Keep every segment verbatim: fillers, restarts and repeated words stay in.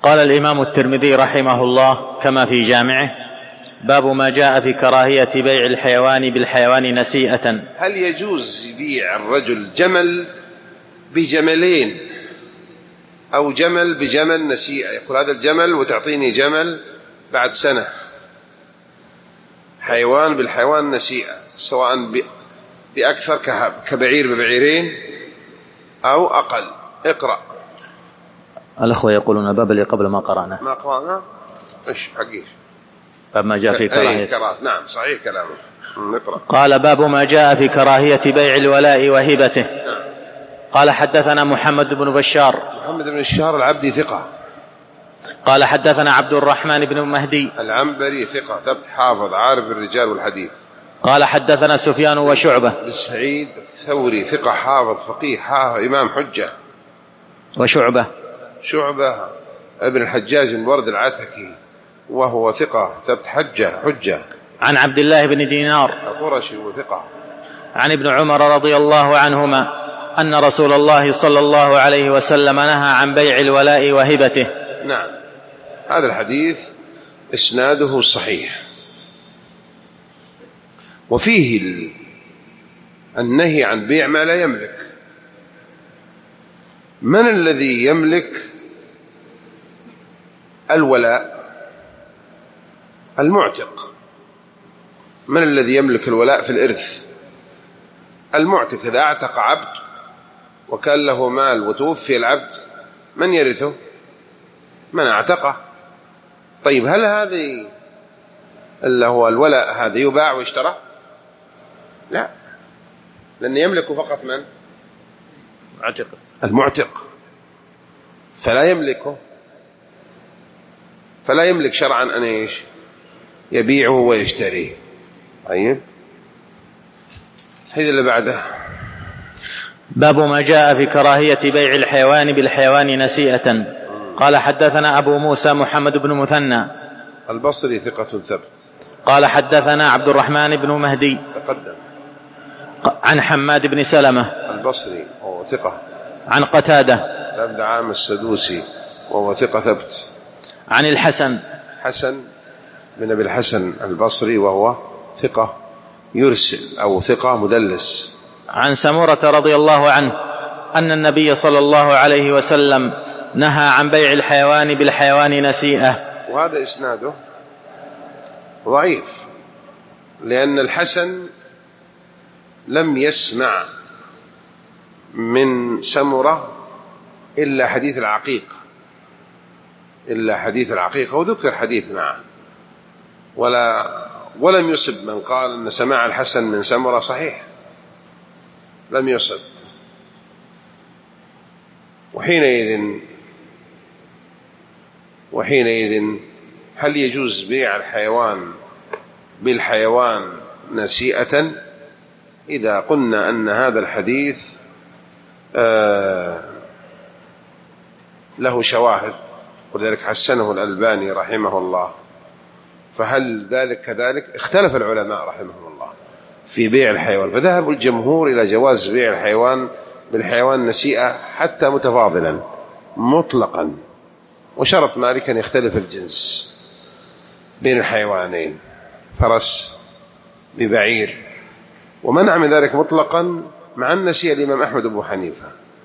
قال الإمام الترمذي رحمه الله كما في جامعه: باب ما جاء في كراهية بيع الحيوان بالحيوان نسيئة. هل يجوز يبيع الرجل جمل بجملين أو جمل بجمل نسيئة؟ يقول هذا الجمل وتعطيني جمل بعد سنة، حيوان بالحيوان نسيئة، سواء بأكثر كبعير ببعيرين أو أقل. اقرأ. الأخوة يقولون باب اللي قبل ما قرأنا ما قرأنا إيش حقيقي باب ما جاء في كراهية. نعم صحيح كلامه. نقرأ. قال: باب ما جاء في كراهية بيع الولاء وهبته. نعم. قال: حدثنا محمد بن بشار. محمد بن بشار العبدي ثقة. قال: حدثنا عبد الرحمن بن مهدي العنبري ثقة ثبت حافظ عارف الرجال والحديث. قال: حدثنا سفيان وشعبة. بن سعيد الثوري ثقة حافظ فقيه حافظ إمام حجة. وشعبة شعبة ابن الحجاج بن برد العتكي وهو ثقة ثبت حجة حجة. عن عبد الله بن دينار القرشي وثقة. عن ابن عمر رضي الله عنهما أن رسول الله صلى الله عليه وسلم نهى عن بيع الولاء وهبته. نعم، هذا الحديث إسناده صحيح، وفيه النهي عن بيع ما لا يملك. من الذي يملك الولاء؟ المعتق. من الذي يملك الولاء في الإرث؟ المعتق. إذا اعتق عبد وكان له مال وتوفي العبد، من يرثه؟ من اعتقه. طيب هل هذه اللي هو الولاء هذا يباع ويشترى؟ لا، لأن يملك فقط من؟ معتق. المعتق، فلا يملكه، فلا يملك شرعا أن إيش؟ يبيعه ويشتريه. طيب هذا اللي بعده. باب ما جاء في كراهية بيع الحيوان بالحيوان نسيئة. قال: حدثنا أبو موسى محمد بن مثنى البصري ثقة ثبت. قال: حدثنا عبد الرحمن بن مهدي تقدم. عن حماد بن سلمة البصري وهو ثقة. عن قتادة بن عام السدوسي وهو ثقة ثبت. عن الحسن حسن بن أبي الحسن البصري وهو ثقة يرسل أو ثقة مدلس. عن سمرة رضي الله عنه أن النبي صلى الله عليه وسلم نهى عن بيع الحيوان بالحيوان نسيئة. وهذا إسناده ضعيف، لأن الحسن لم يسمع من سمرة إلا حديث العقيق إلا حديث العقيقة وذكر حديث معه، ولا ولم يصب من قال أن سماع الحسن من سمرة صحيح، لم يصب. وحينئذ وحينئذ هل يجوز بيع الحيوان بالحيوان نسيئة؟ إذا قلنا أن هذا الحديث آه له شواهد ولذلك حسنه الألباني رحمه الله، فهل ذلك كذلك؟ اختلف العلماء رحمهم الله في بيع الحيوان، فذهب الجمهور إلى جواز بيع الحيوان بالحيوان نسيئة حتى متفاضلا مطلقا، وشرط مالك أن يختلف الجنس بين الحيوانين، فرس ببعير، ومنع من ذلك مطلقا مع النسيئة الإمام أحمد أبو حنيفة.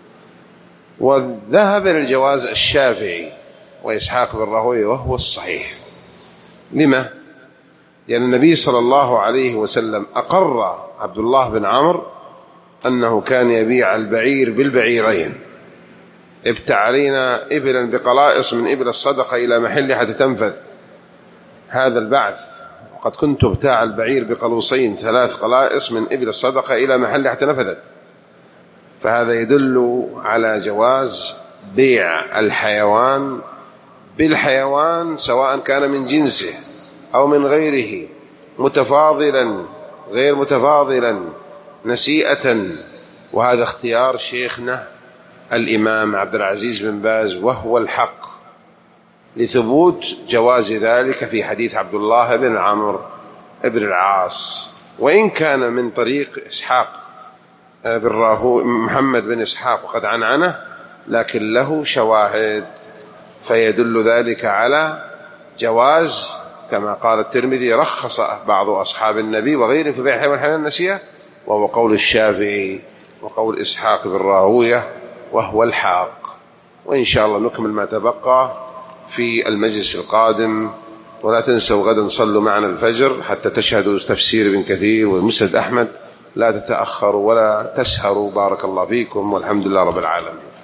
وذهب إلى الجواز الشافعي وإسحاق بن راهويه وهو الصحيح. لما؟ لأن النبي صلى الله عليه وسلم أقر عبد الله بن عمرو أنه كان يبيع البعير بالبعيرين. ابتع علينا إبلا بقلائص من إبل الصدقة إلى محل حتى تنفذ هذا البعث، وقد كنت ابتاع البعير بقلوصين ثلاث قلائص من إبل الصدقة إلى محل حتى نفذت. فهذا يدل على جواز بيع الحيوان بالحيوان سواء كان من جنسه أو من غيره، متفاضلا غير متفاضلا، نسيئة. وهذا اختيار شيخنا الإمام عبد العزيز بن باز وهو الحق، لثبوت جواز ذلك في حديث عبد الله بن عمرو بن العاص، وإن كان من طريق إسحاق بن راهويه محمد بن إسحاق وقد عنعنه، لكن له شواهد فيدل ذلك على جواز، كما قال الترمذي رخص بعض أصحاب النبي وغيرهم في بيع الحيوان والحيوان النسيئة، وهو قول الشافعي وقول إسحاق بن راهوية وهو الحاق. وإن شاء الله نكمل ما تبقى في المجلس القادم. ولا تنسوا غدا صلوا معنا الفجر حتى تشهدوا تفسير ابن كثير ومسند أحمد، لا تتأخروا ولا تسهروا. بارك الله فيكم والحمد لله رب العالمين.